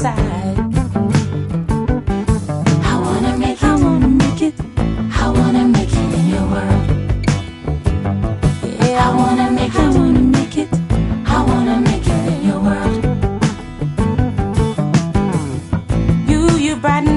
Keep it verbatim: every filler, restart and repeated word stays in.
side. I wanna make it, I wanna make it, I wanna make it in your world. Yeah, I wanna make it, I wanna make it, I wanna make it in your world. You, you brighten